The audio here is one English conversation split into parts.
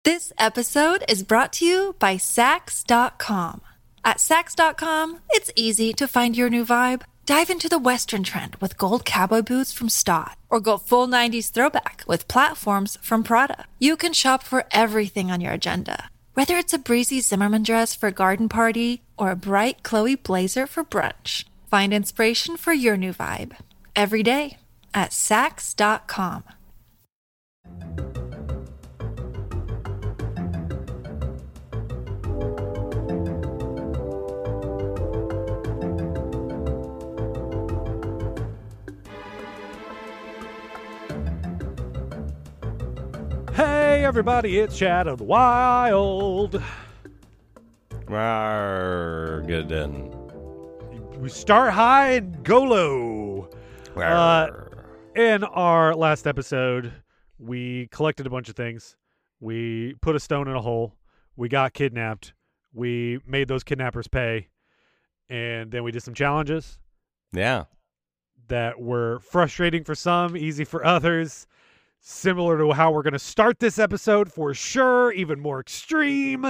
This episode is brought to you by Sax.com. At Sax.com, it's easy to find your new vibe. Dive into the Western trend with gold cowboy boots from Stott, or go full 90s throwback with platforms from Prada. You can shop for everything on your agenda, whether it's a breezy Zimmermann dress for a garden party or a bright Chloe blazer for brunch. Find inspiration for your new vibe every day at Sax.com. Hey everybody, it's Chad of the Wild. Good then. We start high and go low. In our last episode, we collected a bunch of things. We put a stone in a hole. We got kidnapped. We made those kidnappers pay. And then we did some challenges. Yeah. That were frustrating for some, easy for others. Similar to how we're going to start this episode for sure, even more extreme.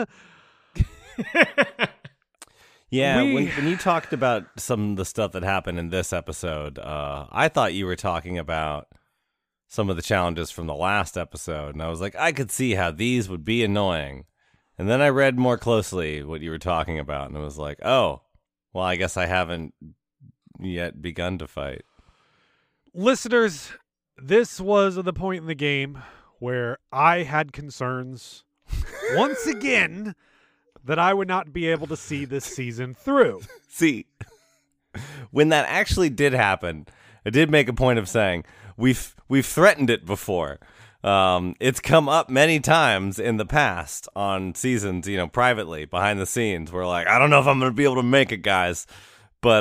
Yeah, when you talked about some of the stuff that happened in this episode, I thought you were talking about some of the challenges from the last episode, and I was like, I could see how these would be annoying. And then I read more closely what you were talking about, and I was like, oh, well, I guess I haven't yet begun to fight. Listeners, this was the point in the game where I had concerns, once again, that I would not be able to see this season through. See, when that actually did happen, I did make a point of saying, we've threatened it before. It's come up many times in the past on seasons, privately, behind the scenes. We're like, I don't know if I'm going to be able to make it, guys. But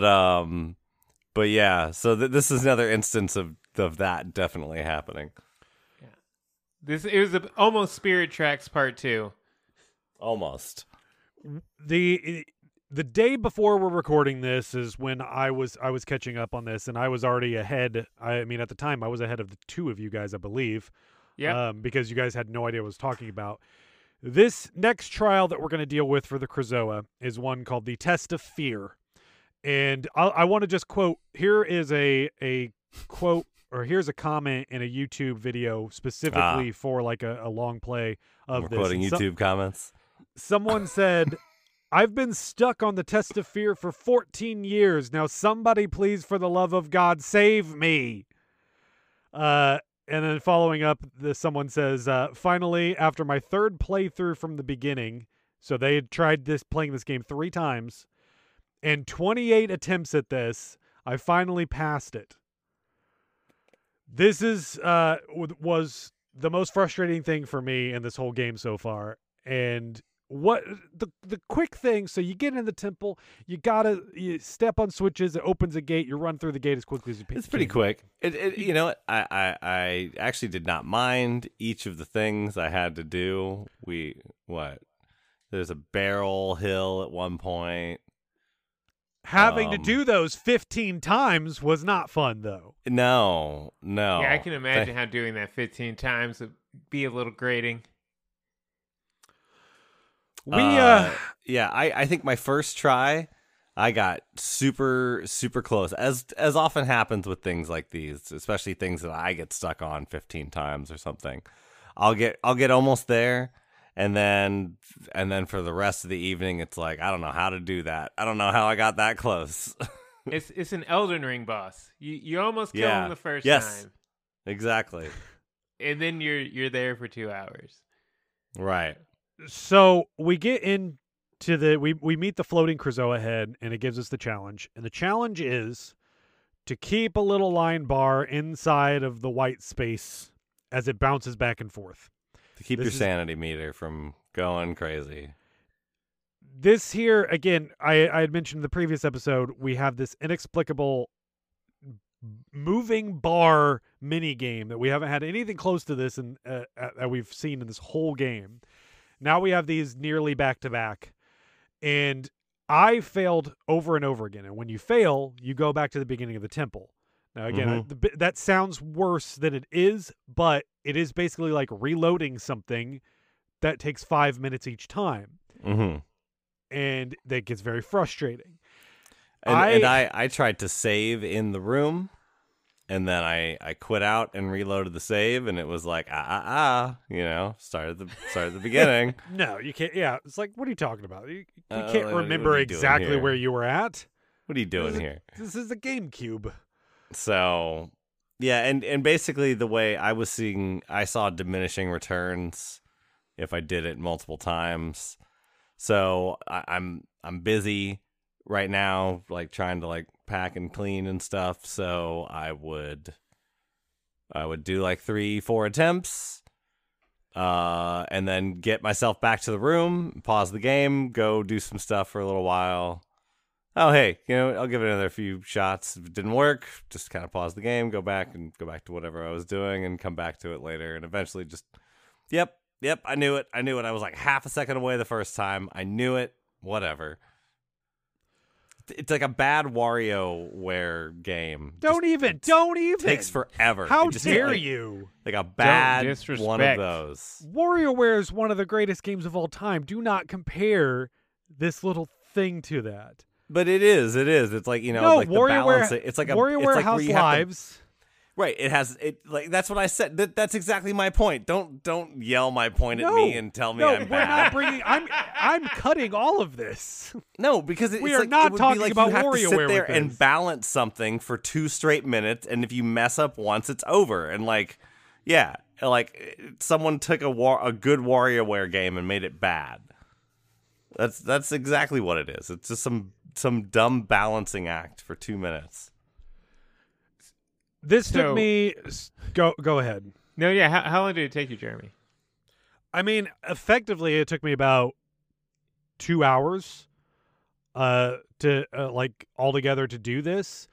yeah, so this is another instance of that definitely happening. Yeah. It was almost Spirit Tracks Part 2. Almost. The day before we're recording this is when I was catching up on this, and I was already ahead. I mean, at the time, I was ahead of the two of you guys, I believe. Yeah. Because you guys had no idea what I was talking about. This next trial that we're going to deal with for the Krazoa is one called the Test of Fear. And I want to just quote, here is a quote, or here's a comment in a YouTube video specifically for like a long play of We're this. quoting YouTube comments. Someone said, I've been stuck on the Test of Fear for 14 years. Now somebody please, for the love of God, save me. And then following up, someone says, finally, after my third playthrough from the beginning, so they had tried playing this game 3 times, and 28 attempts at this, I finally passed it. This was the most frustrating thing for me in this whole game so far. And what the quick thing, so you get in the temple, you step on switches, it opens a gate, you run through the gate as quickly as you can. It's pretty quick. You know what? I actually did not mind each of the things I had to do. There's a barrel hill at one point. Having to do those 15 times was not fun, though. No. Yeah, I can imagine how doing that 15 times would be a little grating. I think my first try, I got super, super close. As often happens with things like these, especially things that I get stuck on 15 times or something. I'll get almost there. And then for the rest of the evening, it's like, I don't know how to do that. I don't know how I got that close. It's an Elden Ring boss. You almost kill him the first time. Exactly. And then you're there for 2 hours. Right. So we get into we meet the floating Krazoa head, and it gives us the challenge. And the challenge is to keep a little line bar inside of the white space as it bounces back and forth. To keep your sanity meter from going crazy. This here, again, I had mentioned in the previous episode, we have this inexplicable moving bar mini game that we haven't had anything close to this that we've seen in this whole game. Now we have these nearly back-to-back. And I failed over and over again. And when you fail, you go back to the beginning of the temple. Now, again, that sounds worse than it is, but it is basically like reloading something that takes 5 minutes each time. Mm-hmm. And that gets very frustrating. And I tried to save in the room, and then I quit out and reloaded the save, and it was like, start at the beginning. No, you can't. Yeah, it's like, what are you talking about? You can't what remember are you exactly doing where here? you were at. What are you doing here? This is a GameCube. So, yeah, and basically the way I was seeing, I saw diminishing returns if I did it multiple times. So I'm busy right now, like trying to like pack and clean and stuff. So I would do like 3-4 attempts, and then get myself back to the room, pause the game, go do some stuff for a little while. Oh, hey, I'll give it another few shots. If it didn't work, just kind of pause the game, go back to whatever I was doing, and come back to it later. And eventually just, yep, I knew it. I was like half a second away the first time. I knew it. Whatever. It's like a bad WarioWare game. Don't even. Takes forever. How dare you? Like a bad disrespect. one of those. WarioWare is one of the greatest games of all time. Do not compare this little thing to that. But it is. It's like, no, like WarioWare, the balance. It's like WarioWare it's like House Lives. Right. It has it like that's what I said. That's exactly my point. Don't yell my point at me and tell me I'm bad. I'm cutting all of this. No, because it's we are like, not it would talking be like about you have to sit WarioWare there with and this. balance something for 2 straight minutes, and if you mess up once, it's over. And like, yeah, like someone took a good WarioWare game and made it bad. That's exactly what it is. It's just some dumb balancing act for 2 minutes. This took me. Go ahead. No, yeah. How long did it take you, Jeremy? I mean, effectively, it took me about 2 hours, to like altogether to do this.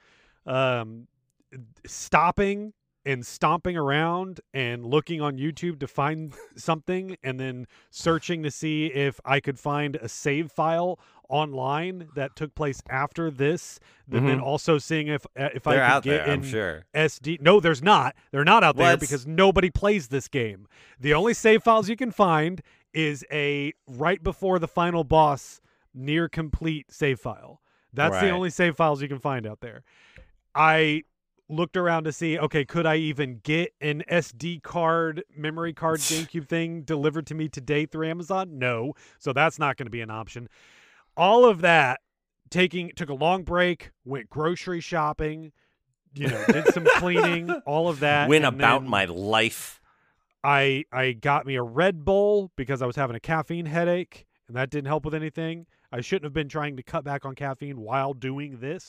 Stopping and stomping around and looking on YouTube to find something, and then searching to see if I could find a save file online that took place after this. Then also seeing if They're I could out get there, in I'm sure. SD. No, there's not. They're not out there because nobody plays this game. The only save files you can find is a right before the final boss near complete save file. That's the only save files you can find out there. I looked around to see, okay, could I even get an SD card, memory card, GameCube thing delivered to me today through Amazon? No. So that's not going to be an option. All of that took a long break, went grocery shopping, did some cleaning, all of that. Went about my life. I got me a Red Bull because I was having a caffeine headache, and that didn't help with anything. I shouldn't have been trying to cut back on caffeine while doing this.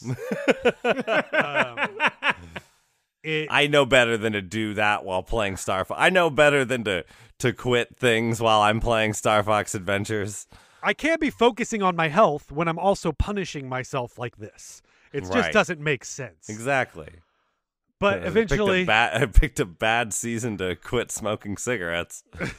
I know better than to do that while playing Star Fox. I know better than to quit things while I'm playing Star Fox Adventures. I can't be focusing on my health when I'm also punishing myself like this. It just doesn't make sense. Exactly. But eventually... I picked a bad season to quit smoking cigarettes.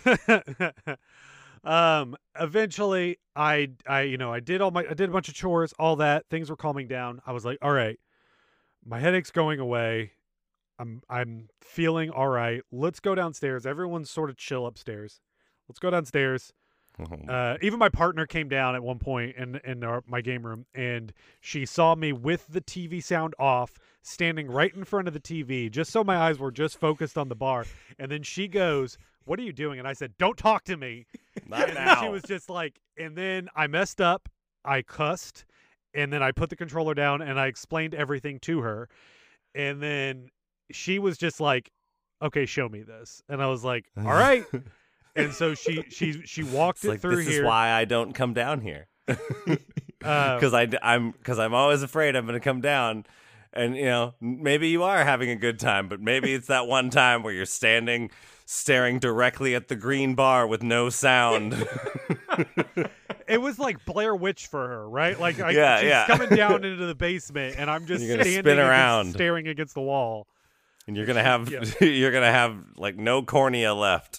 Eventually I did a bunch of chores, all that. Things were calming down. I was like, all right, my headache's going away. I'm feeling all right. Let's go downstairs. Everyone's sort of chill upstairs. Let's go downstairs. Even my partner came down at one point in my game room, and she saw me with the TV sound off, standing right in front of the TV, just so my eyes were just focused on the bar. And then she goes, "What are you doing?" And I said, "Don't talk to me." Not and now. She was just like, and then I messed up. I cussed, and then I put the controller down, and I explained everything to her. And then she was just like, "Okay, show me this." And I was like, "All right." And so she walked it through here. This is why I don't come down here. Because I'm always afraid I'm going to come down, and maybe you are having a good time, but maybe it's that one time where you're staring directly at the green bar with no sound. It was like Blair Witch for her, right? Like she's coming down into the basement, and I'm just standing spin around, staring against the wall. And you're gonna have like no cornea left.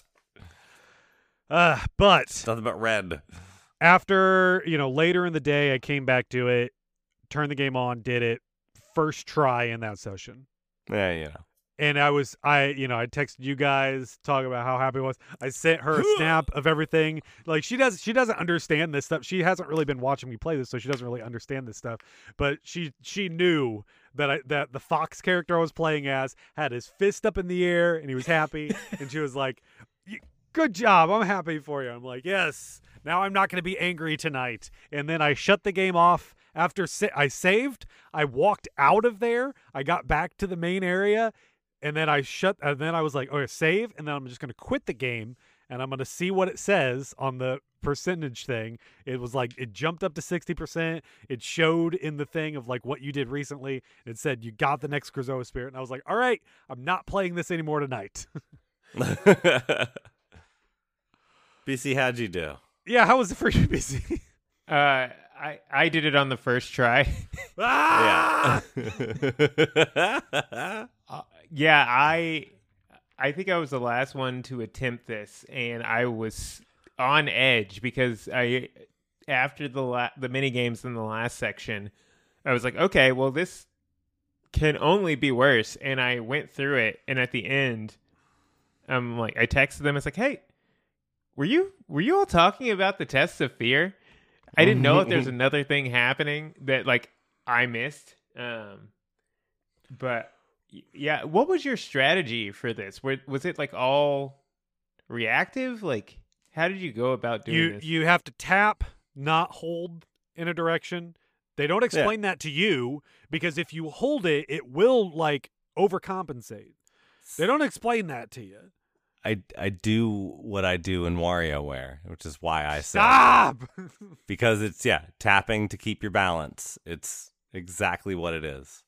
But nothing but red. After, later in the day, I came back to it, turned the game on, did it, first try in that session. Yeah, And I texted you guys talking about how happy I was. I sent her a snap of everything. Like she doesn't understand this stuff. She hasn't really been watching me play this, so she doesn't really understand this stuff. But she knew that the Fox character I was playing as had his fist up in the air and he was happy. And she was like, "Good job! I'm happy for you." I'm like, "Yes. Now I'm not going to be angry tonight." And then I shut the game off after I saved. I walked out of there. I got back to the main area. And then I was like, okay, save, and then I'm just going to quit the game, and I'm going to see what it says on the percentage thing. It was like, it jumped up to 60%. It showed in the thing of like what you did recently. It said, you got the next Krazoa Spirit. And I was like, all right, I'm not playing this anymore tonight. BC, how'd you do? Yeah, how was it for you, BC? I did it on the first try. Yeah. I think I was the last one to attempt this, and I was on edge because after the mini games in the last section, I was like, okay, well this can only be worse, and I went through it, and at the end, I texted them. It's like, hey, were you all talking about the tests of fear? I didn't know if there's another thing happening that like I missed. But yeah, what was your strategy for this? Was it like all reactive? Like, how did you go about doing this? You have to tap, not hold in a direction. They don't explain that to you because if you hold it, it will like overcompensate. They don't explain that to you. I do what I do in WarioWare, which is why I say stop. Because it's tapping to keep your balance. It's exactly what it is.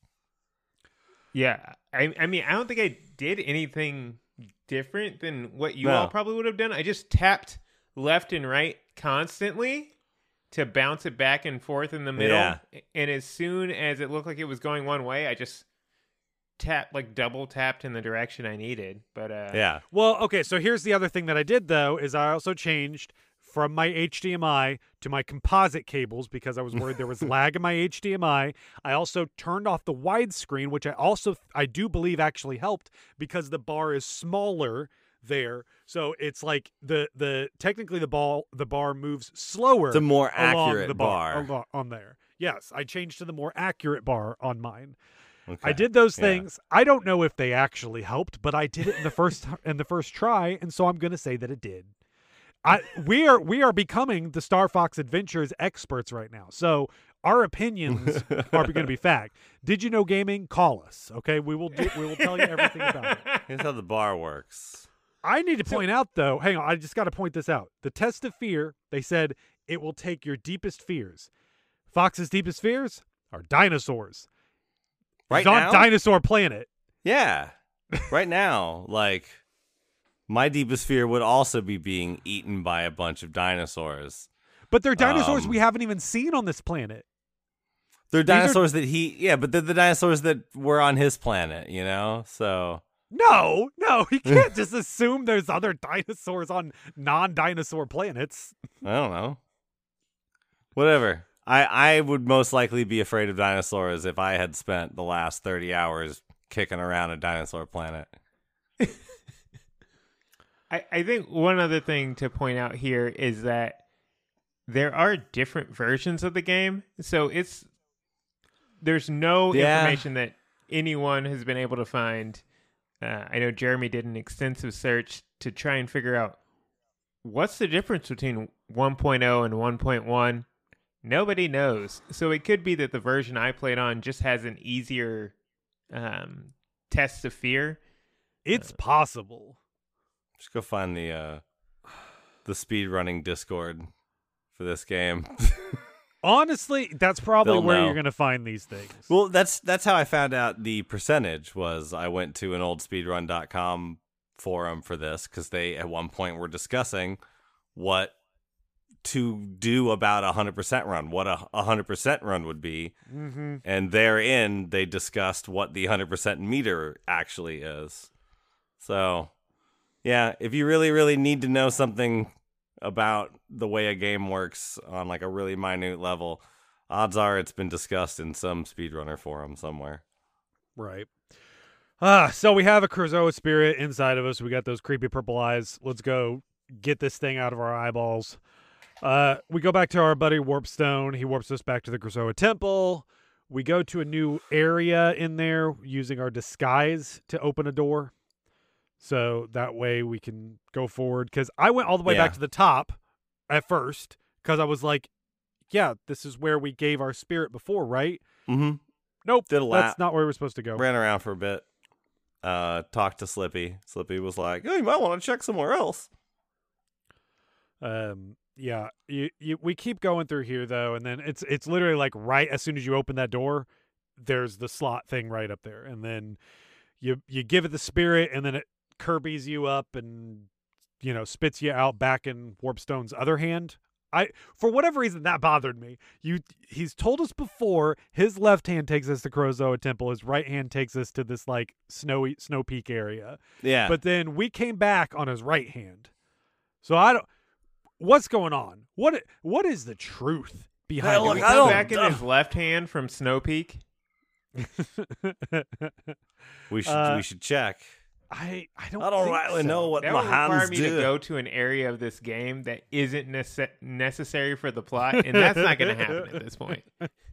Yeah, I mean, I don't think I did anything different than what you all probably would have done. I just tapped left and right constantly to bounce it back and forth in the middle. Yeah. And as soon as it looked like it was going one way, I just double tapped in the direction I needed. But well, okay, so here's the other thing that I did though is I also changed from my HDMI to my composite cables because I was worried there was lag in my HDMI. I also turned off the widescreen, which I do believe actually helped because the bar is smaller there. So it's like technically the bar moves slower. It's a more accurate bar on there. Yes, I changed to the more accurate bar on mine. Okay. I did those things. I don't know if they actually helped, but I did it in the first try, and so I'm going to say that it did. We are becoming the Star Fox Adventures experts right now. So our opinions are going to be fact. Did you know gaming? Call us. Okay, we will tell you everything about it. Here's how the bar works. I need to point out though. Hang on, I just got to point this out. The test of fear. They said it will take your deepest fears. Fox's deepest fears are dinosaurs. Right now? On Dinosaur Planet. Yeah. Right now, like, my deepest fear would also be being eaten by a bunch of dinosaurs. But they're dinosaurs we haven't even seen on this planet. They're dinosaurs but they're the dinosaurs that were on his planet, you know? So. No, you can't just assume there's other dinosaurs on non-dinosaur planets. I don't know. Whatever. I would most likely be afraid of dinosaurs if I had spent the last 30 hours kicking around a dinosaur planet. I think one other thing to point out here is that there are different versions of the game. So there's no information that anyone has been able to find. I know Jeremy did an extensive search to try and figure out what's the difference between 1.0 and 1.1. Nobody knows. So it could be that the version I played on just has an easier test of fear. It's possible. Just go find the speedrunning Discord for this game. Honestly, that's probably where you're going to find these things. Well, that's how I found out the percentage was. I went to an old speedrun.com forum for this because they at one point were discussing what to do about 100% run, what a 100% run would be. Mm-hmm. And therein, they discussed what the 100% meter actually is. So, yeah, if you really, really need to know something about the way a game works on like a really minute level, odds are it's been discussed in some speedrunner forum somewhere. Right. So we have a Krazoa spirit inside of us. We got those creepy purple eyes. Let's go get this thing out of our eyeballs. We go back to our buddy Warpstone. He warps us back to the Krazoa temple. We go to a new area in there using our disguise to open a door. So that way we can go forward. Because I went all the way back to the top at first. Because I was like, yeah, this is where we gave our spirit before, right? Mm-hmm. Nope, Did a lap. That's not where we're supposed to go. Ran around for a bit. Talked to Slippy. Slippy was like, "Oh, you might want to check somewhere else." Yeah. We keep going through here though, and then it's literally like right as soon as you open that door, there's the slot thing right up there, and then you give it the spirit, and then it Kirby's you up and spits you out back in Warpstone's other hand. For whatever reason, that bothered me. He's told us before his left hand takes us to Krazoa Temple, his right hand takes us to this like snow peak area. Yeah. But then we came back on his right hand. So what's going on? What is the truth behind it? it? Back in his left hand from Snow Peak. We should check. I don't really know what that my would hands require me do. to go to an area of this game that isn't necessary for the plot, and that's not going to happen at this point.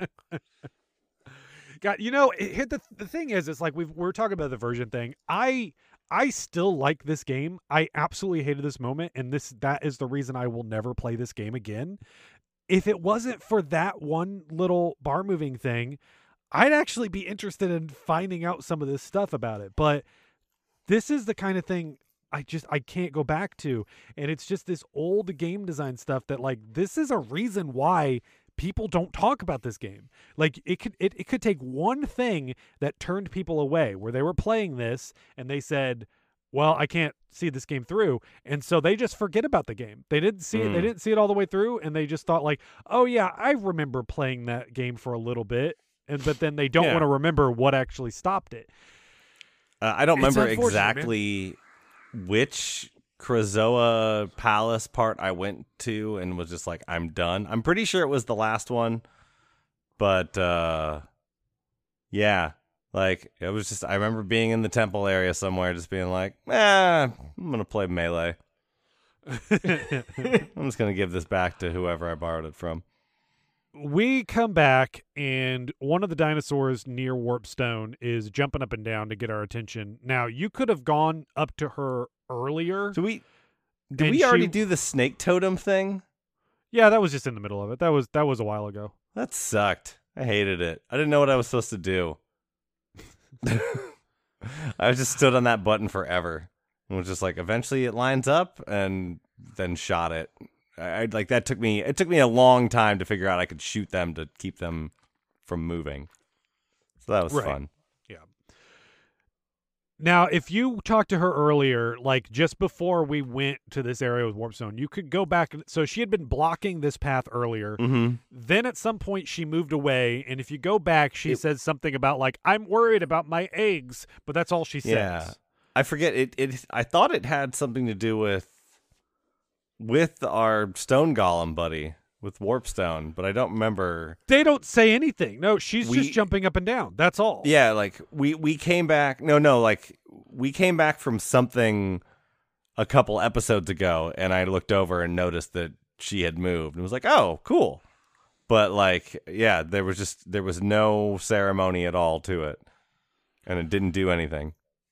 God, the thing is, it's like we're talking about the version thing. I still like this game. I absolutely hated this moment, and that is the reason I will never play this game again. If it wasn't for that one little bar moving thing, I'd actually be interested in finding out some of this stuff about it. But this is the kind of thing I can't go back to. And it's just this old game design stuff that like, this is a reason why people don't talk about this game. Like it could take one thing that turned people away where they were playing this and they said, well, I can't see this game through. And so they just forget about the game. They didn't see it. They didn't see it all the way through. And they just thought like, oh yeah, I remember playing that game for a little bit. But then they don't want to remember what actually stopped it. I don't remember exactly which Krazoa Palace part I went to and was just like, I'm done. I'm pretty sure it was the last one. But, yeah. Like, it was just, I remember being in the temple area somewhere just being like, I'm going to play Melee. I'm just going to give this back to whoever I borrowed it from. We come back, and one of the dinosaurs near Warpstone is jumping up and down to get our attention. Now, you could have gone up to her earlier. Did we already do the snake totem thing? Yeah, that was just in the middle of it. That was a while ago. That sucked. I hated it. I didn't know what I was supposed to do. I just stood on that button forever and was just like, eventually it lines up, and then shot it. It took me a long time to figure out I could shoot them to keep them from moving. So that was fun. Yeah. Now, if you talked to her earlier, like just before we went to this area with Warpstone, you could go back. So she had been blocking this path earlier. Mm-hmm. Then at some point she moved away, and if you go back, she says something about like, I'm worried about my eggs, but that's all she says. Yeah. I forget it. I thought it had something to do with our stone golem buddy, with Warpstone, but I don't remember. They don't say anything. No, she's just jumping up and down. That's all. Yeah, like we came back. No, like we came back from something a couple episodes ago, and I looked over and noticed that she had moved and was like, "Oh, cool." But like, yeah, there was no ceremony at all to it, and it didn't do anything.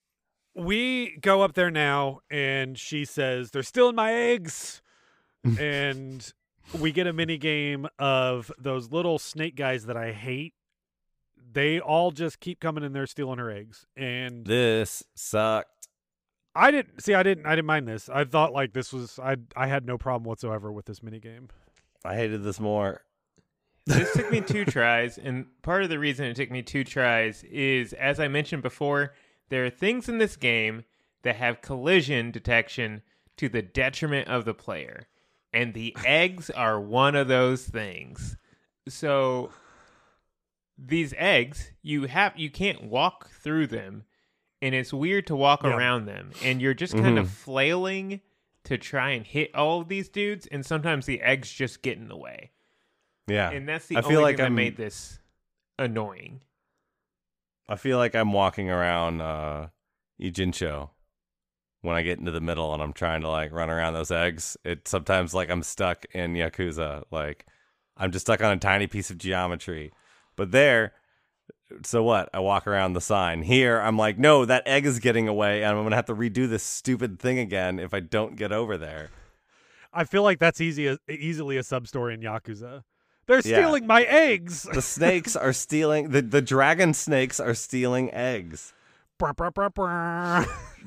We go up there now, and she says, they're still in my eggs. And we get a mini game of those little snake guys that I hate. They all just keep coming in there stealing her eggs. And this sucked. I didn't mind this. I thought like this was, I had no problem whatsoever with this mini game. I hated this more. This took me 2 tries, and part of the reason it took me 2 tries is, as I mentioned before, there are things in this game that have collision detection to the detriment of the player. And the eggs are one of those things. So these eggs, you can't walk through them, and it's weird to walk around them. And you're just kind of flailing to try and hit all of these dudes, and sometimes the eggs just get in the way. Yeah. And that's the only thing that made this annoying. I feel like I'm walking around Ijincho when I get into the middle and I'm trying to like run around those eggs. It's sometimes like I'm stuck in Yakuza. Like I'm just stuck on a tiny piece of geometry. But there, so what? I walk around the sign. Here, I'm like, no, that egg is getting away, and I'm going to have to redo this stupid thing again if I don't get over there. I feel like that's easily a sub-story in Yakuza. They're stealing my eggs! The snakes are stealing... The dragon snakes are stealing eggs. Brr, brr, brr, brr.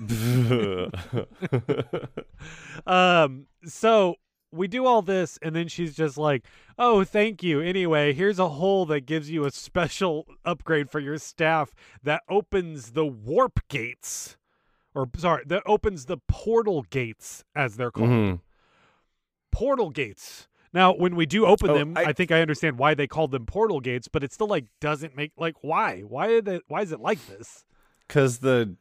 So we do all this, and then she's just like, oh, thank you. Anyway, here's a hole that gives you a special upgrade for your staff that opens the warp gates. That opens the portal gates, as they're called. Mm-hmm. Portal gates. Now, when we do open them, I think I understand why they called them portal gates, but it still like doesn't make like why? Why is it like this? Because the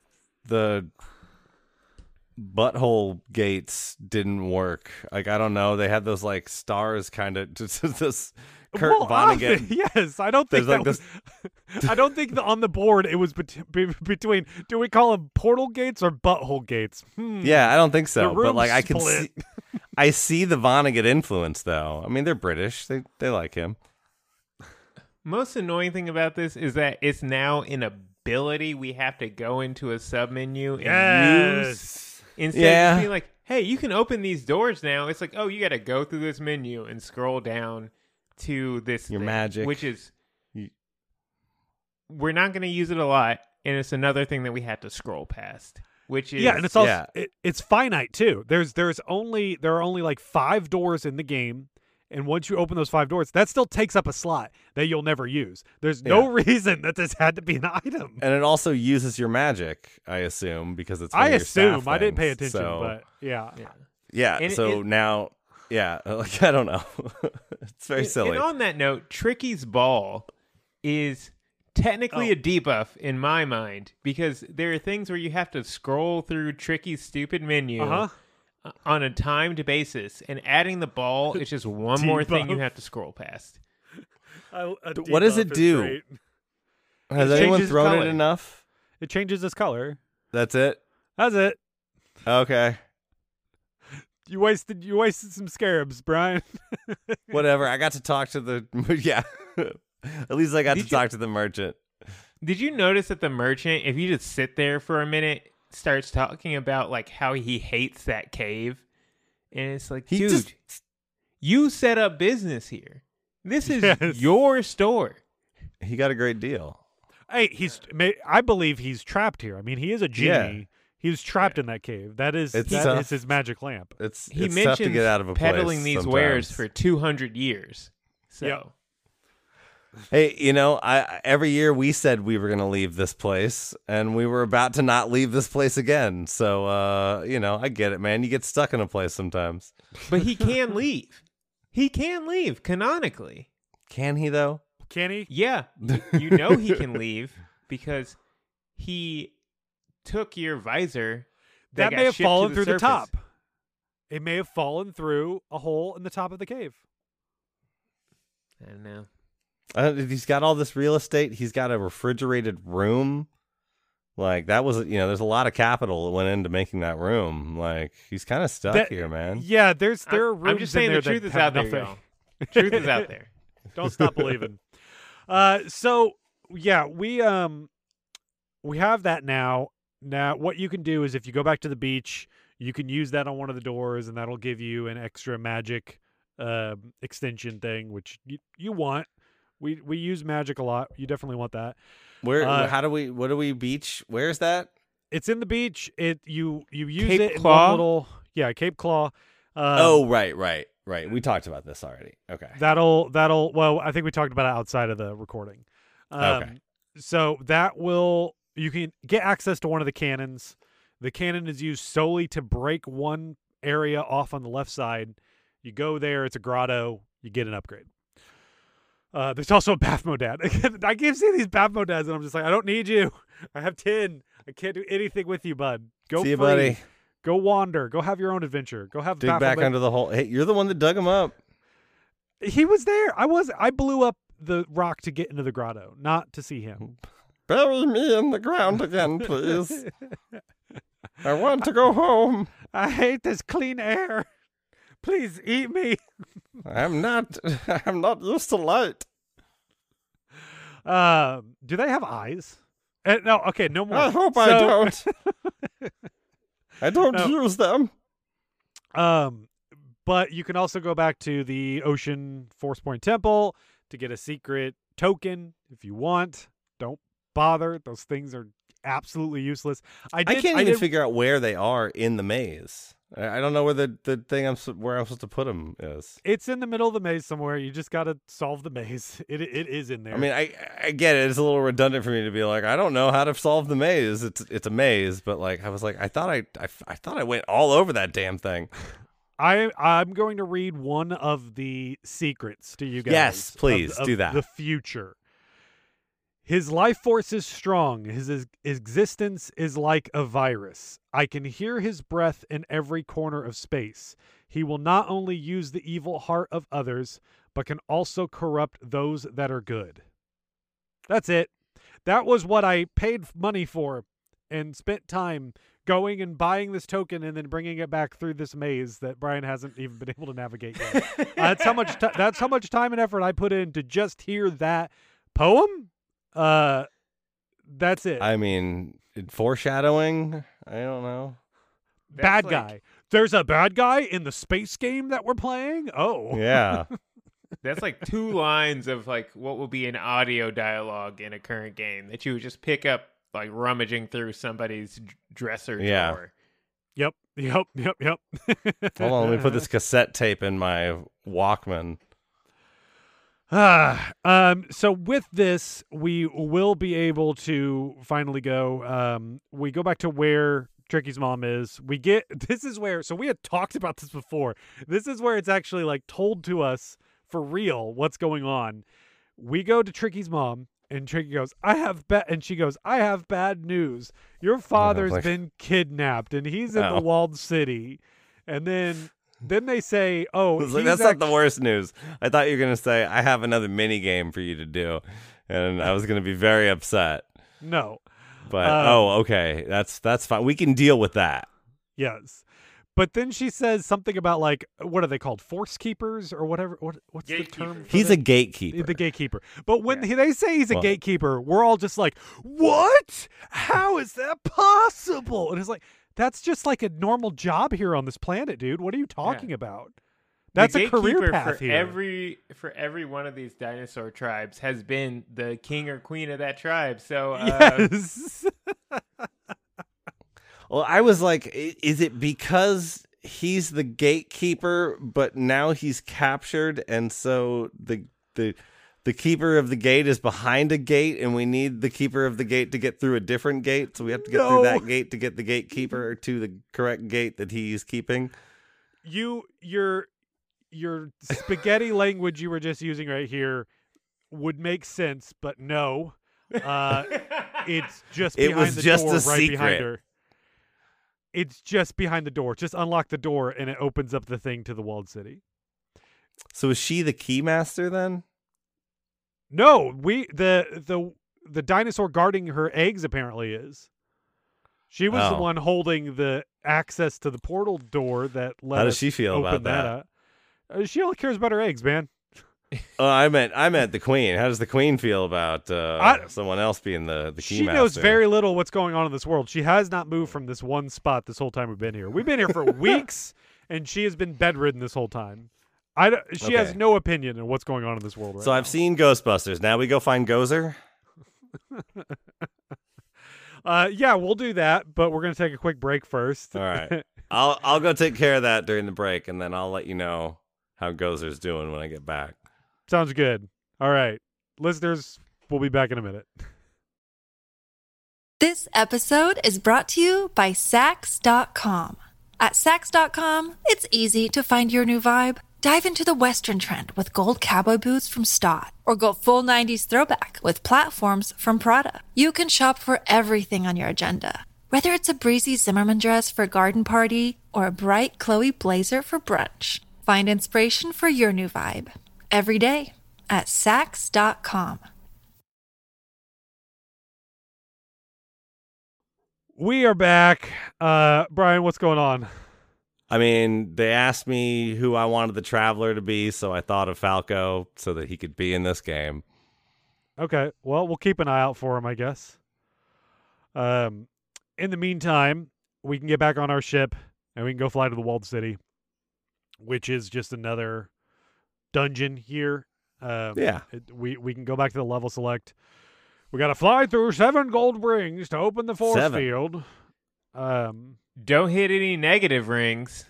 butthole gates didn't work. Like I don't know, they had those like stars kind of this Kurt Vonnegut. Yes, I don't think that was. I don't think on the board it was between. Do we call them portal gates or butthole gates? Yeah, I don't think so. But like I can see, I see the Vonnegut influence though. I mean, they're British. They like him. Most annoying thing about this is that it's now an ability we have to go into a submenu and use instead of just being like, hey, you can open these doors now. It's like, oh, you got to go through this menu and scroll down to this your thing, magic, which is we're not going to use it a lot, and it's another thing that we have to scroll past. Which is and it's also it's finite too. There are only like 5 doors in the game. And once you open those 5 doors, that still takes up a slot that you'll never use. There's no reason that this had to be an item. And it also uses your magic, I assume, because it's I assume. I didn't pay attention, but yeah. So now, like I don't know. It's very silly. And on that note, Tricky's Ball is technically a debuff in my mind because there are things where you have to scroll through Tricky's stupid menu. On a timed basis, and adding the ball is just one more thing you have to scroll past. What does it do? Great. Has anyone thrown it enough? It changes its color. That's it? That's it. Okay. You wasted some scarabs, Brian. Whatever. I got to talk to the At least I got to talk to the merchant. Did you notice that the merchant, if you just sit there for a minute, starts talking about like how he hates that cave, and it's like, dude, you set up business here. This is your store. He got a great deal. Hey, I believe he's trapped here. I mean, he is a genie. Yeah. He's trapped in that cave. That is his magic lamp. It's tough to get out of a place peddling these sometimes. wares for 200 years. So. Hey, every year we said we were going to leave this place, and we were about to not leave this place again. So, I get it, man. You get stuck in a place sometimes. But he can leave. He can leave, canonically. Can he, though? Can he? Yeah. You know he can leave because he took your visor. That may have fallen through the top. It may have fallen through a hole in the top of the cave. I don't know. He's got all this real estate. He's got a refrigerated room. Like that was, there's a lot of capital that went into making that room. Like he's kind of stuck here, man. Yeah, there are rooms. I'm just saying the truth is out there, y'all. Truth is out there. Don't stop believing. So yeah, we have that now. Now, what you can do is if you go back to the beach, you can use that on one of the doors, and that'll give you an extra magic extension thing, which you want. We use magic a lot. You definitely want that. What do we beach? Where's that? It's in the beach. You use Cape it Claw? in one little Cape Claw. Right. We talked about this already. Okay. Well, I think we talked about it outside of the recording. Okay. So you can get access to one of the cannons. The cannon is used solely to break one area off on the left side. You go there, it's a grotto, you get an upgrade. There's also a Baphomet. I keep seeing these Baphomet, and I'm just like, I don't need you. I have 10. I can't do anything with you, bud. Go see you, free. buddy. Go wander. Go have your own adventure. Go have dig back under the hole. Hey, you're the one that dug him up. He was there. I blew up the rock to get into the grotto, not to see him. Bury me in the ground again, please. I want to go home. I hate this clean air. Please eat me. I'm not used to light. Do they have eyes? No, okay, no more. I hope I don't. I don't use them. But you can also go back to the Ocean Force Point Temple to get a secret token if you want. Don't bother. Those things are absolutely useless. I can't even figure out where they are in the maze. I don't know where the thing where I'm supposed to put them is. It's in the middle of the maze somewhere. You just got to solve the maze. It is in there. I mean, I get it. It's a little redundant for me to be like, I don't know how to solve the maze. It's a maze, but like I was like, I thought I went all over that damn thing. I'm going to read one of the secrets to you guys. Yes, please do that. The future. His life force is strong. His existence is like a virus. I can hear his breath in every corner of space. He will not only use the evil heart of others, but can also corrupt those that are good. That's it. That was what I paid money for and spent time going and buying this token and then bringing it back through this maze that Brian hasn't even been able to navigate yet. That's how much time and effort I put in to just hear that poem. That's it. I mean, foreshadowing. I don't know. Bad guy. There's a bad guy in the space game that we're playing. Oh, yeah. That's like 2 lines of like what will be an audio dialogue in a current game that you would just pick up like rummaging through somebody's dresser drawer. Yep. Hold on, let me put this cassette tape in my Walkman. So with this, we will be able to finally go. We go back to where Tricky's mom is. This is where, so we had talked about this before. This is where it's actually like told to us for real what's going on. We go to Tricky's mom, and Tricky goes, and she goes, I have bad news. Your father's been kidnapped, and he's in the walled city. And then they say, that's not the worst news. I thought you were going to say, I have another mini game for you to do. And I was going to be very upset. No. But, okay. That's fine. We can deal with that. Yes. But then she says something about like, what are they called? Force keepers or whatever? What's the term? He's a gatekeeper. The gatekeeper. But when they say he's a gatekeeper, we're all just like, what? How is that possible? And it's like, that's just like a normal job here on this planet, dude. What are you talking about? That's a career path here. For every one of these dinosaur tribes has been the king or queen of that tribe. So yes. Well, I was like, is it because he's the gatekeeper, but now he's captured, and so the keeper of the gate is behind a gate, and we need the keeper of the gate to get through a different gate, so we have to get through that gate to get the gatekeeper to the correct gate that he's keeping? Your spaghetti language you were just using right here would make sense, but no. It's just behind the door, right secret. Behind her. It's just behind the door. Just unlock the door, and it opens up the thing to the walled city. So is she the keymaster then? No, the dinosaur guarding her eggs apparently is. She was the one holding the access to the portal door that let. How does she feel about that? She only cares about her eggs, man. Oh, I meant the queen. How does the queen feel about someone else being the keymaster? She knows very little what's going on in this world. She has not moved from this one spot this whole time we've been here. We've been here for weeks, and she has been bedridden this whole time. She has no opinion on what's going on in this world right now. So I've seen Ghostbusters. Now we go find Gozer? Yeah, we'll do that, but we're going to take a quick break first. All right. I'll go take care of that during the break, and then I'll let you know how Gozer's doing when I get back. Sounds good. All right. Listeners, we'll be back in a minute. This episode is brought to you by Sax.com. At Sax.com, it's easy to find your new vibe. Dive into the Western trend with gold cowboy boots from Stott, or go full 90s throwback with platforms from Prada. You can shop for everything on your agenda, whether it's a breezy Zimmermann dress for a garden party or a bright Chloe blazer for brunch. Find inspiration for your new vibe every day at Sax.com. We are back. Brian, what's going on? I mean, they asked me who I wanted the Traveler to be, so I thought of Falco so that he could be in this game. Okay, well, we'll keep an eye out for him, I guess. In the meantime, we can get back on our ship, and we can go fly to the Walled City, which is just another dungeon here. We can go back to the level select. We got to fly through 7 gold rings to open the force 7. field. Don't hit any negative rings.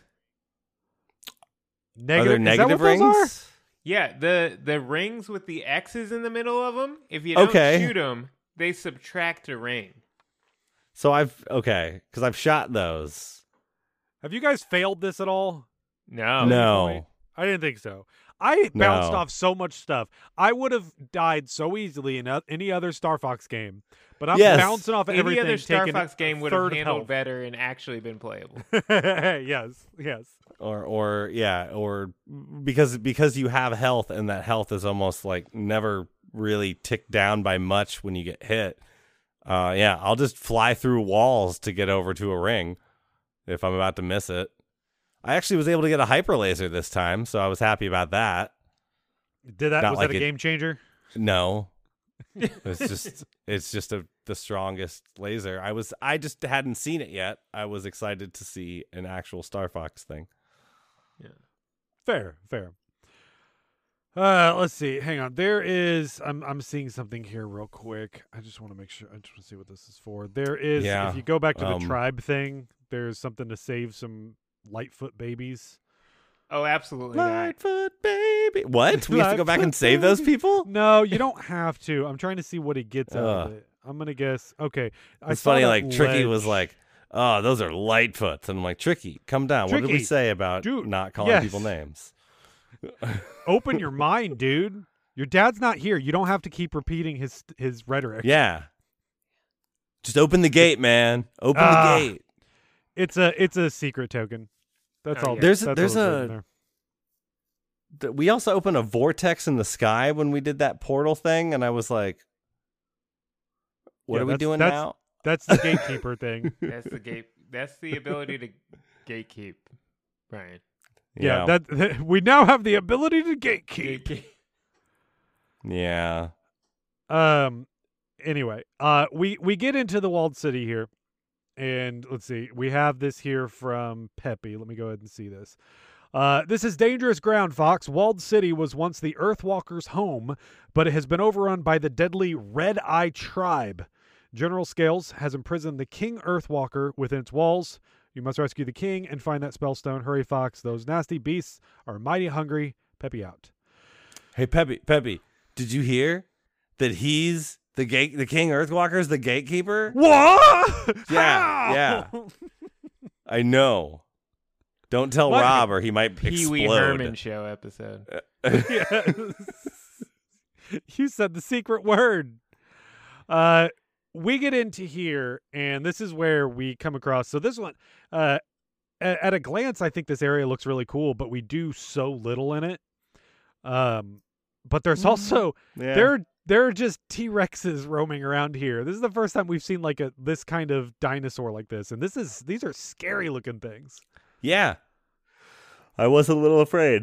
Are there negative rings? Yeah, the rings with the X's in the middle of them, if you don't shoot them, they subtract a ring. So because I've shot those. Have you guys failed this at all? No. I didn't think so. I bounced off so much stuff. I would have died so easily in any other Star Fox game, but I'm bouncing off everything. Any other Star Fox game would have handled health. better and actually been playable. Yes. Or because you have health, and that health is almost like never really ticked down by much when you get hit. I'll just fly through walls to get over to a ring if I'm about to miss it. I actually was able to get a hyper laser this time, so I was happy about that. Did that? Was that a game changer? No. It's just the strongest laser. I just hadn't seen it yet. I was excited to see an actual Star Fox thing. Yeah. Fair. Let's see. Hang on. There is. I'm seeing something here real quick. I just want to make sure. I just want to see what this is for. There is. Yeah. If you go back to the tribe thing, there's something to save some Lightfoot babies. Oh, absolutely Lightfoot baby. What? We have to go back and save those people? No, you don't have to. I'm trying to see what he gets out of it. I'm gonna guess. Okay. It's funny. Like Tricky was like, "Oh, those are Lightfoots," and I'm like, "Tricky, come down. What did we say about not calling people names?" Open your mind, dude. Your dad's not here. You don't have to keep repeating his rhetoric. Yeah. Just open the gate, man. Open the gate. It's a secret token. That's all. Yeah. We also opened a vortex in the sky when we did that portal thing, and I was like, "What are we doing now?" That's the gatekeeper thing. That's the ability to gatekeep, Brian. Yeah, that we now have the ability to gatekeep. Yeah. Anyway, we get into the walled city here. And let's see, we have this here from Peppy. Let me go ahead and see this. This is dangerous ground, Fox. Walled City was once the Earthwalkers' home, but it has been overrun by the deadly Red Eye Tribe. General Scales has imprisoned the King Earthwalker within its walls. You must rescue the king and find that spellstone. Hurry, Fox. Those nasty beasts are mighty hungry. Peppy out. Hey, Peppy, did you hear that he's... The King Earthwalker's the gatekeeper? What? Yeah. I know. Don't tell Rob or he might explode. Pee-wee Herman show episode. Yes. You said the secret word. We get into here, and this is where we come across. So this one, at a glance, I think this area looks really cool, but we do so little in it. But there's also there are just T-Rexes roaming around here. This is the first time we've seen like this kind of dinosaur like this, and these are scary looking things. Yeah, I was a little afraid.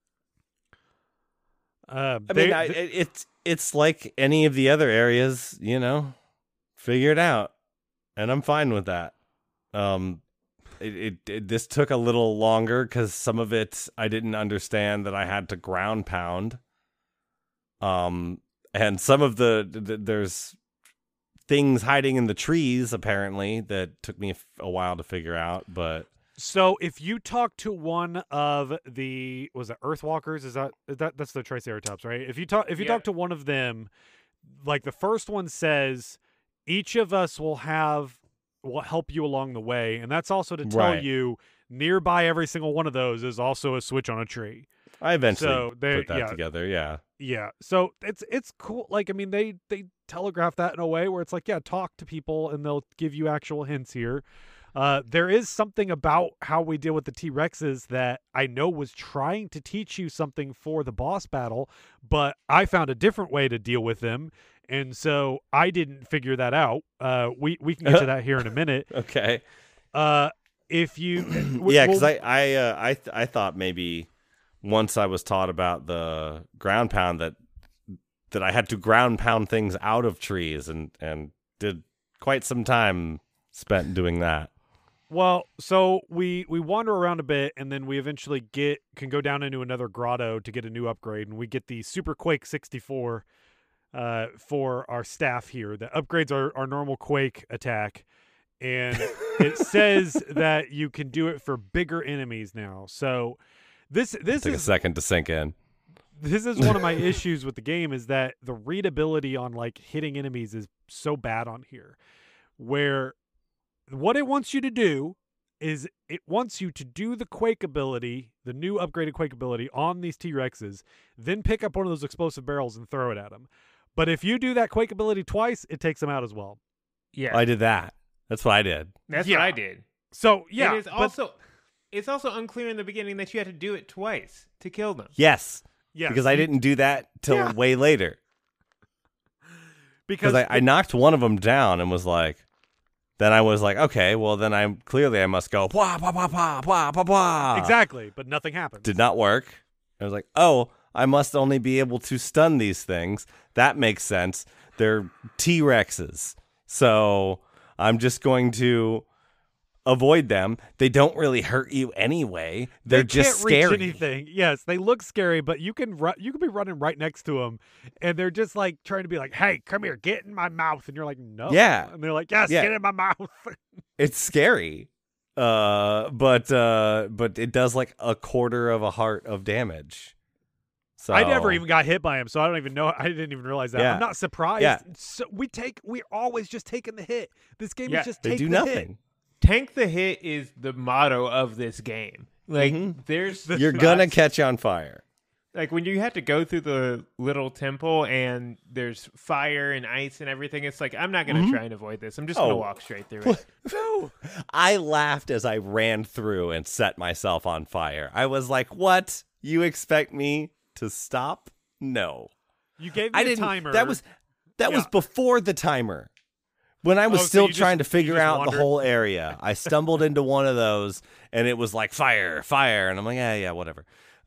It's like any of the other areas, figure it out, and I'm fine with that. This took a little longer because some of it I didn't understand that I had to ground pound. And some of there's things hiding in the trees apparently that took me a while to figure out. But so if you talk to one of the Earthwalkers, that's the Triceratops, right? If you talk to one of them, like the first one says, each of us will help you along the way, and that's also to tell you nearby every single one of those is also a switch on a tree. I eventually put that together, yeah. Yeah, so it's cool. Like, I mean, they telegraph that in a way where it's like, yeah, talk to people and they'll give you actual hints here. There is something about how we deal with the T-Rexes that I know was trying to teach you something for the boss battle, but I found a different way to deal with them, and so I didn't figure that out. We can get to that here in a minute. Okay. If you yeah, because I thought maybe once I was taught about the ground pound that I had to ground pound things out of trees, and did quite some time spent doing that. Well, so we wander around a bit, and then we eventually can go down into another grotto to get a new upgrade, and we get the Super Quake 64 for our staff here that upgrades our normal Quake attack, and it says that you can do it for bigger enemies now. So this Take is a second to sink in. This is one of my issues with the game, is that the readability on like hitting enemies is so bad on here, where what it wants you to do is it wants you to do the Quake ability, the new upgraded Quake ability on these T-Rexes, then pick up one of those explosive barrels and throw it at them. But if you do that Quake ability twice, it takes them out as well. Yeah. I did that. That's what I did. That's what I did. So, yeah. It's also unclear in the beginning that you had to do it twice to kill them. Yes. Yes. Because I didn't do that till way later. Because I knocked one of them down and was like, then I was like, okay, well then I must go blah blah blah blah blah blah blah. Exactly, but nothing happened. Did not work. I was like, oh, I must only be able to stun these things. That makes sense. They're T-Rexes, so I'm just going to avoid them. They don't really hurt you anyway. They're just scary. Reach anything. Yes, they look scary, but you can be running right next to them, and they're just like trying to be like, "Hey, come here, get in my mouth," and you're like, "No." Yeah, and they're like, "Yes, yeah. Get in my mouth." It's scary, but it does like a quarter of a heart of damage. So I never even got hit by him, so I don't even know. I didn't even realize that. Yeah. I'm not surprised. Yeah. So we're always just taking the hit. This game is just they take do the nothing. hit. Tank the hit is the motto of this game. Like there's You're gonna catch on fire. Like when you have to go through the little temple and there's fire and ice and everything, it's like, I'm not going to try and avoid this. I'm just going to walk straight through it. No. I laughed as I ran through and set myself on fire. I was like, what? You expect me to stop? No. You gave me a timer. That was before the timer. When I was still trying to figure out the whole area, I stumbled into one of those, and it was like, fire, fire. And I'm like, yeah, whatever.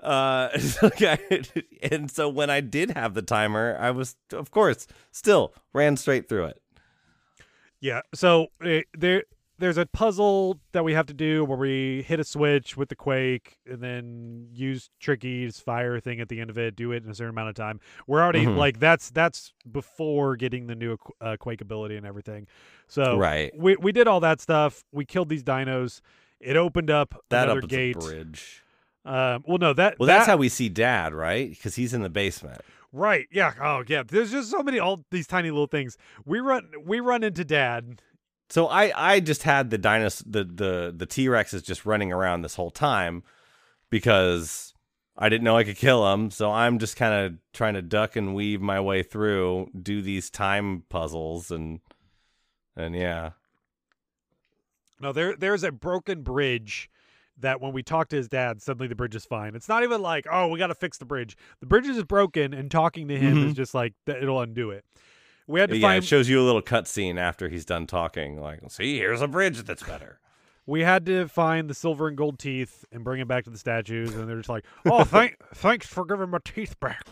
And so when I did have the timer, I was, of course, still ran straight through it. Yeah, so there's a puzzle that we have to do where we hit a switch with the Quake and then use Tricky's fire thing at the end of it, do it in a certain amount of time. We're already, like, that's before getting the new Quake ability and everything. So we did all that stuff. We killed these dinos. It opened up another gate. Bridge. That's how we see Dad, right? Because he's in the basement. Right. Yeah. Oh, yeah. There's just so many all these tiny little things. We run into Dad. So I just had the the T-Rexes just running around this whole time because I didn't know I could kill them. So I'm just kind of trying to duck and weave my way through, do these time puzzles, and yeah. No, there's a broken bridge that when we talk to his dad, suddenly the bridge is fine. It's not even like, oh, we got to fix the bridge. The bridge is broken, and talking to him is just like, it'll undo it. We had to find. It shows you a little cutscene after he's done talking. Like, see, here's a bridge that's better. We had to find the silver and gold teeth and bring it back to the statues, and they're just like, oh, thanks for giving my teeth back.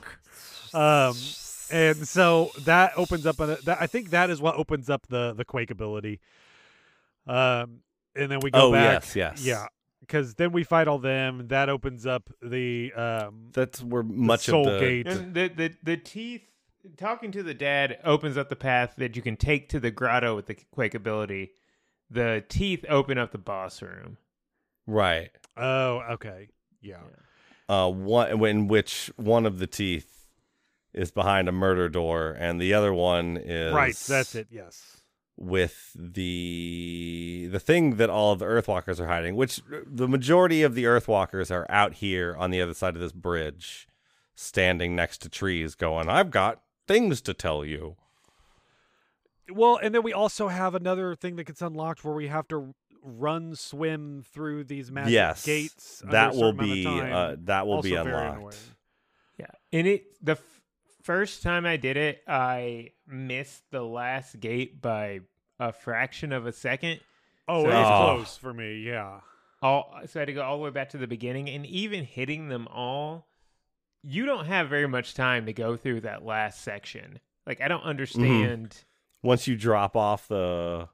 And so that opens up. I think that is what opens up the Quake ability. And then we go back. Yes. Yeah. Because then we fight all them. That opens up the that's where much soul of the gate. And the teeth. Talking to the dad opens up the path that you can take to the grotto with the Quake ability. The teeth open up the boss room. Right. Oh, okay. Yeah. In which one of the teeth is behind a murder door, and the other one is right. That's it. Yes. With the thing that all of the Earthwalkers are hiding, which the majority of the Earthwalkers are out here on the other side of this bridge, standing next to trees, going, "I've got things to tell you." Well, and then we also have another thing that gets unlocked where we have to run swim through these magic yes, gates. that will under a certain amount of time. that will Also be very unlocked. annoying. Yeah, and the first time I did it, I missed the last gate by a fraction of a second. Oh, So- it was Oh. close for me. Yeah. So I had to go all the way back to the beginning, and even hitting them all, you don't have very much time to go through that last section. Like, I don't understand. Once you drop off the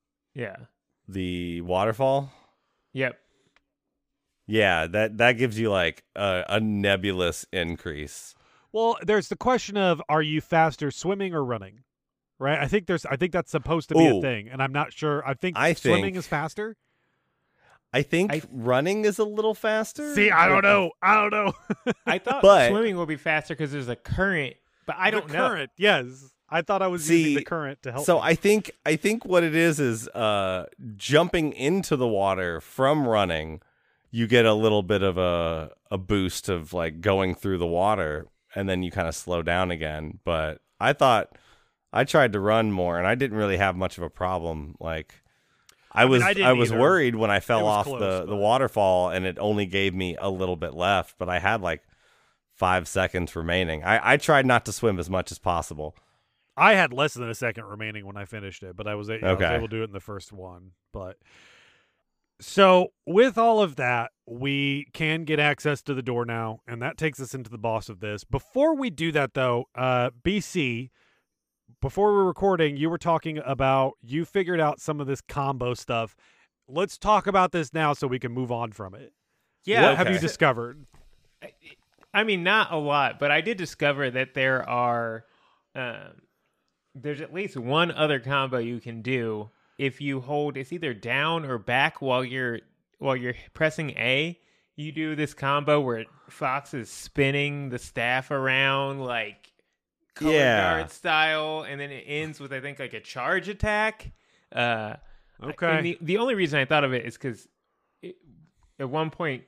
waterfall, Yep. yeah, that gives you like a nebulous increase. Well, there's the question of, are you faster swimming or running? Right? I think that's supposed to be a Ooh. thing, and I'm not sure. I think I swimming think- is faster. I think running is a little faster. See, I don't know. I thought But- swimming would be faster because there's a current, but I don't the know. current, yes. I thought I was using the current to help. So me. I think what it is jumping into the water from running, you get a little bit of a boost of like going through the water, and then you kind of slow down again. But I tried to run more, and I didn't really have much of a problem. Like I was didn't either. worried when I It fell was off close, the but- waterfall, and it only gave me a little bit left, but I had like 5 seconds remaining. I tried not to swim as much as possible. I had less than a second remaining when I finished it, but I was able to do it in the first one. But so with all of that, we can get access to the door now, and that takes us into the boss of this. Before we do that, though, BC, before we were recording, you were talking about you figured out some of this combo stuff. Let's talk about this now so we can move on from it. Yeah. What have you Okay. discovered? I mean, not a lot, but I did discover that there are, there's at least one other combo you can do if you hold. It's either down or back while you're pressing A. You do this combo where Fox is spinning the staff around like color guard style, and then it ends with I think like a charge attack. Okay. And the only reason I thought of it is because at one point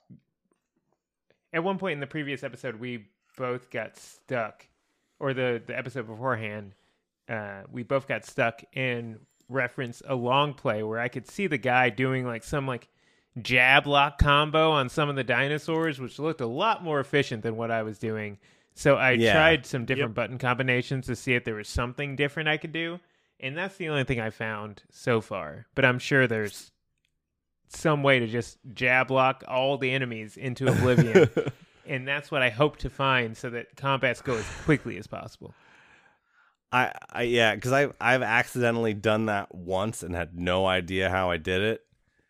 in the previous episode, we both got stuck, or the episode beforehand, we both got stuck and referenced a long play where I could see the guy doing like some like jab lock combo on some of the dinosaurs, which looked a lot more efficient than what I was doing. So I tried some different button combinations to see if there was something different I could do. And that's the only thing I found so far. But I'm sure there's some way to just jab lock all the enemies into oblivion. And that's what I hope to find so that combats go as quickly as possible. Because I've accidentally done that once and had no idea how I did it.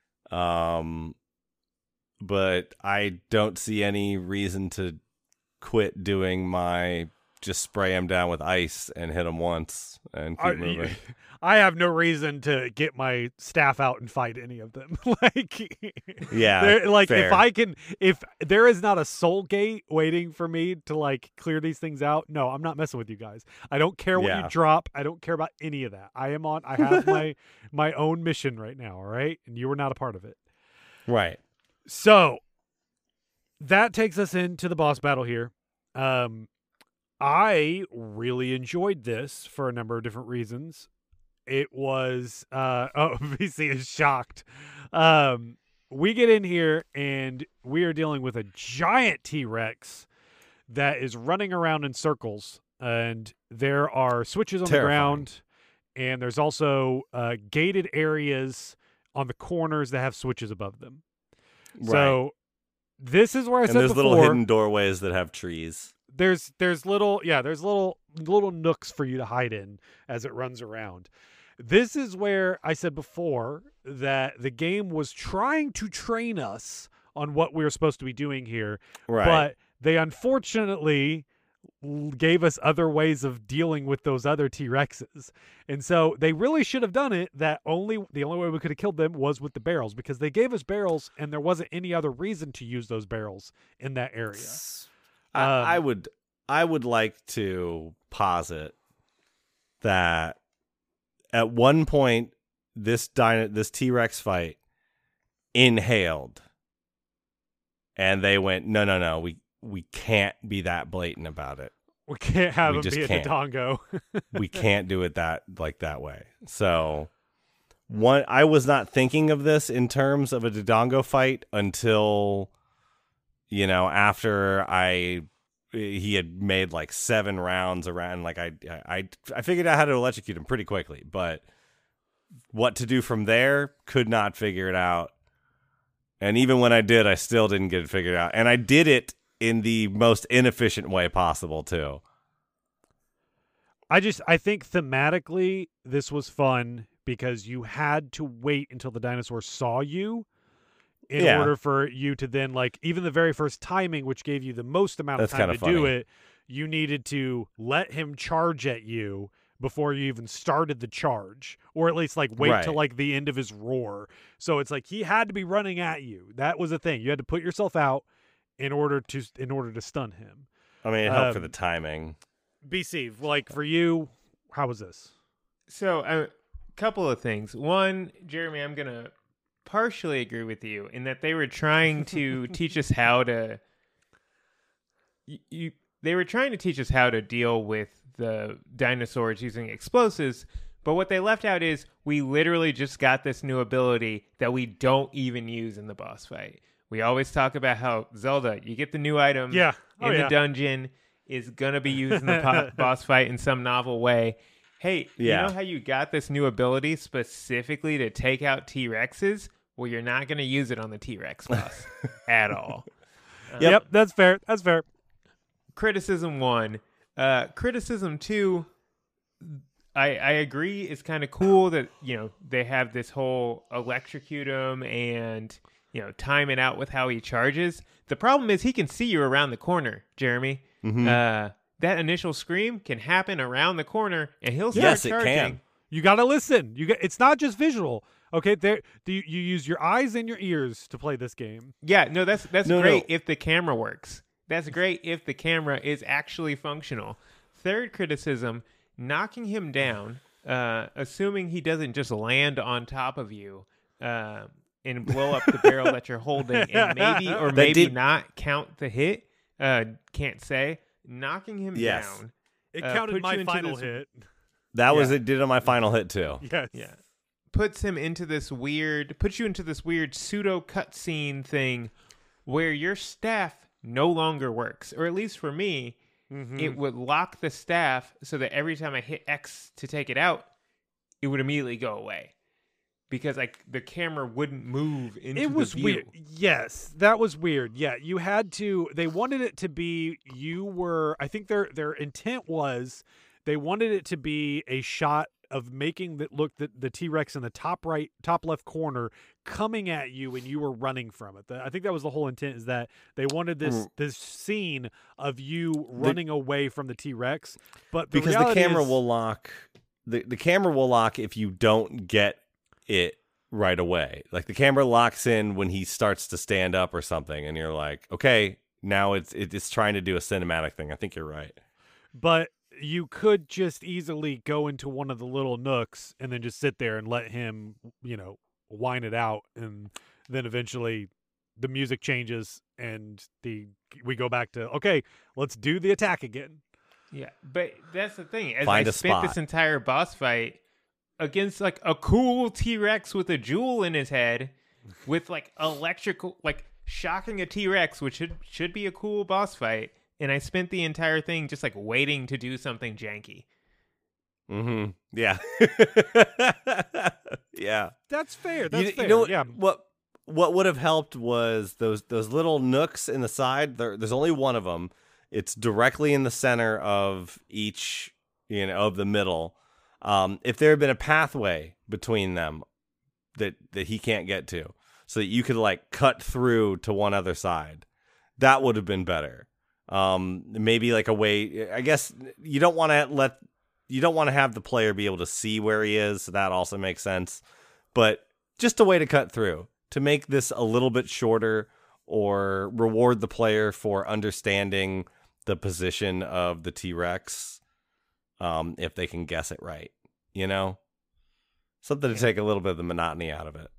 But I don't see any reason to quit doing my just spray him down with ice and hit him once and keep moving. I have no reason to get my staff out and fight any of them. Yeah, fair. If there is not a soul gate waiting for me to like clear these things out, no, I'm not messing with you guys. I don't care what you drop. I don't care about any of that. I have my own mission right now. All right. And you were not a part of it. Right. So that takes us into the boss battle here. I really enjoyed this for a number of different reasons. It was VC is shocked. We get in here and we are dealing with a giant T-Rex that is running around in circles, and there are switches on the ground, and there's also gated areas on the corners that have switches above them. Right. So this is where I said there's before, little hidden doorways that have trees. There's little nooks for you to hide in as it runs around. This is where I said before that the game was trying to train us on what we were supposed to be doing here, Right. but they unfortunately gave us other ways of dealing with those other T-Rexes. And so they really should have done it that the only way we could have killed them was with the barrels, because they gave us barrels and there wasn't any other reason to use those barrels in that area. I would like to posit that at one point this T-Rex fight inhaled, and they went, no, we can't be that blatant about it. We can't have We him just be a can't. Dodongo. We can't do it that way. So I was not thinking of this in terms of a Dodongo fight until, after he had made like 7 rounds around. Like I figured out how to electrocute him pretty quickly, but what to do from there, could not figure it out. And even when I did, I still didn't get it figured out. And I did it in the most inefficient way possible too. I think thematically this was fun because you had to wait until the dinosaur saw you in order for you to then, like, even the very first timing, which gave you the most amount of time to do it, you needed to let him charge at you before you even started the charge, or at least like wait till like the end of his roar. So it's like he had to be running at you. That was the thing. You had to put yourself out in order to stun him. I mean, it helped for the timing. BC, like for you, how was this? So a couple of things. One, Jeremy, I'm going to partially agree with you in that they were trying to teach us how to they were trying to teach us how to deal with the dinosaurs using explosives, but what they left out is we literally just got this new ability that we don't even use in the boss fight. We always talk about how Zelda, you get the new item in the dungeon, is going to be used in the boss fight in some novel way. Hey, you know how you got this new ability specifically to take out T-Rexes? Well, you're not going to use it on the T-Rex boss at all. Yep, that's fair. That's fair. Criticism 1. Criticism 2, I agree it's kind of cool that, they have this whole electrocute him and, time it out with how he charges. The problem is he can see you around the corner, Jeremy. Mm-hmm. That initial scream can happen around the corner, and he'll start charging. It can. You got to listen. It's not just visual. Okay, you use your eyes and your ears to play this game. Yeah, no, that's great if the camera works. That's great if the camera is actually functional. Third criticism, knocking him down, assuming he doesn't just land on top of you and blow up the barrel that you're holding and maybe or maybe not count the hit, can't say. Knocking him down. It counted my final hit. That was it did on my final hit too. Yes. Yeah. Puts you into this weird pseudo cutscene thing where your staff no longer works, or at least for me, it would lock the staff so that every time I hit X to take it out, it would immediately go away because the camera wouldn't move into the view. It was weird. Yes, that was weird. Yeah, you had to. They wanted it to be. I think their intent was they wanted it to be a shot of making the T-Rex in the top left corner coming at you and you were running from it. I think that was the whole intent, is that they wanted this scene of you running away from the T-Rex. But because the camera will lock, the camera will lock if you don't get it right away. Like the camera locks in when he starts to stand up or something, and you're like, okay, now it's trying to do a cinematic thing. I think you're right. But you could just easily go into one of the little nooks and then just sit there and let him, whine it out, and then eventually the music changes and we go back to, okay, let's do the attack again. Yeah, but that's the thing. As Find I a spent spot. this entire boss fight against like a cool T-Rex with a jewel in his head, with like electrical, like shocking a T-Rex, which should be a cool boss fight. And I spent the entire thing just like waiting to do something janky. Mm-hmm. Yeah. Yeah. That's fair. That's fair. You know what, yeah. What would have helped was those little nooks in the side. There's only one of them. It's directly in the center of each, of the middle. If there had been a pathway between them that he can't get to, so that you could like cut through to one other side, that would have been better. Maybe like a way, I guess you don't want to have the player be able to see where he is. So that also makes sense, but just a way to cut through to make this a little bit shorter, or reward the player for understanding the position of the T-Rex. If they can guess it right, something to take a little bit of the monotony out of it.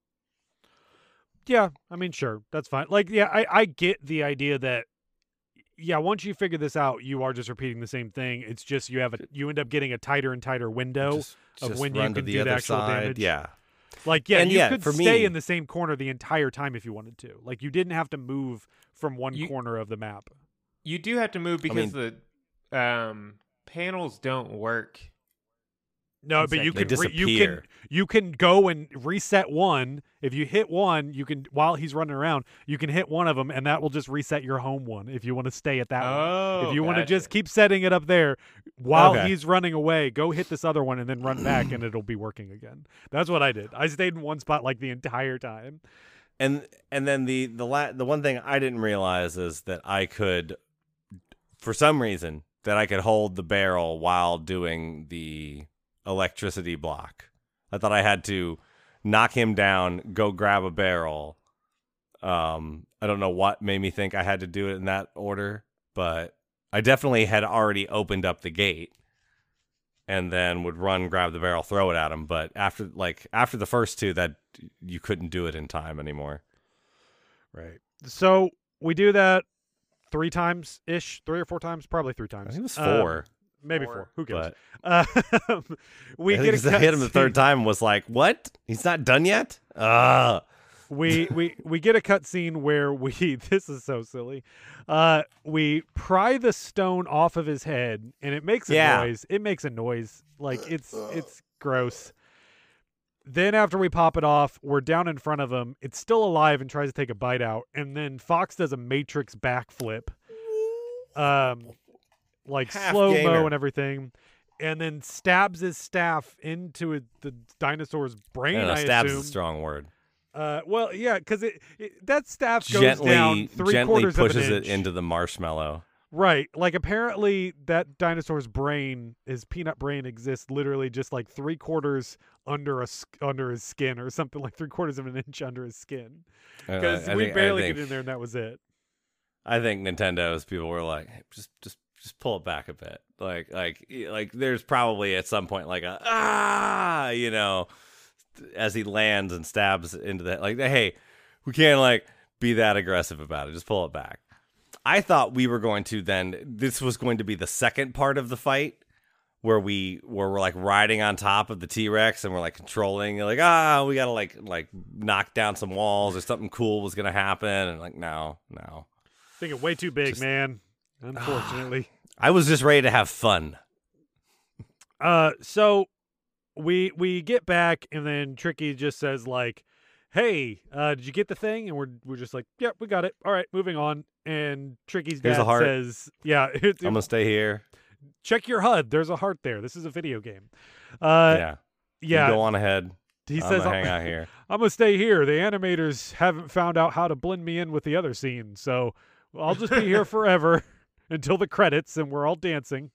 Yeah, I mean, sure, that's fine. Like, yeah, I get the idea that once you figure this out, you are just repeating the same thing. It's just you end up getting a tighter and tighter window of when you can do the actual damage. Yeah. Like, you could stay in the same corner the entire time if you wanted to. Like, you didn't have to move from one corner of the map. You do have to move because the panels don't work. No, but you can go and reset one. If you hit one, you can, while he's running around, you can hit one of them, and that will just reset your home one if you want to stay at that one. If you want to just keep setting it up there while he's running away, go hit this other one and then run back, and it'll be working again. That's what I did. I stayed in one spot like the entire time. And then the one thing I didn't realize is that I could, for some reason, that I could hold the barrel while doing the electricity block. I thought I had to knock him down, go grab a barrel. I don't know what made me think I had to do it in that order, but I definitely had already opened up the gate and then would run, grab the barrel, throw it at him. But after the first two, that you couldn't do it in time anymore. Right. So we do that 3 times ish, 3 or 4 times, probably 3 times. I think it was 4. Maybe 4. Who cares? We hit him the third time and was like, what? He's not done yet? We get a cutscene where this is so silly. We pry the stone off of his head and it makes a noise. It makes a noise. Like it's gross. Then after we pop it off, we're down in front of him. It's still alive and tries to take a bite out. And then Fox does a Matrix backflip. Like slow-mo and everything, and then stabs his staff into the dinosaur's brain. I stabs assume. is a strong word. Well, yeah, because that staff goes down 3/4 of an inch. Gently pushes it into the marshmallow. Right. Like, apparently that dinosaur's brain, his peanut brain, exists literally just like 3/4 under his skin, or something, like 3/4 of an inch under his skin. Because we barely get in there, and that was it. I think Nintendo's people were like, hey, just pull it back a bit. Like there's probably at some point like as he lands and stabs into that, like, hey, we can't like be that aggressive about it. Just pull it back. I thought we were going to this was going to be the second part of the fight where we're like riding on top of the T-Rex and we're like controlling, like, we gotta like knock down some walls or something cool was gonna happen, and like no. Thinking way too big, man. Unfortunately. I was just ready to have fun. So we get back, and then Tricky just says like, hey, did you get the thing? And we're just like, yep, we got it. All right, moving on. And Tricky's dad says, yeah. I'm going to stay here. Check your HUD. There's a heart there. This is a video game. Yeah. Go on ahead. He says, hang out here. I'm going to stay here. The animators haven't found out how to blend me in with the other scene, so I'll just be here forever until the credits, and we're all dancing.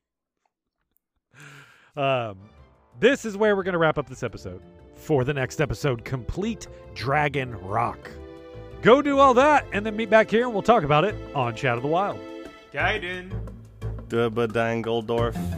This is where we're going to wrap up this episode. For the next episode, Complete Dragon Rock. Go do all that, and then meet back here, and we'll talk about it on Chat of the Wild. Gaiden. Dubba Dangeldorf.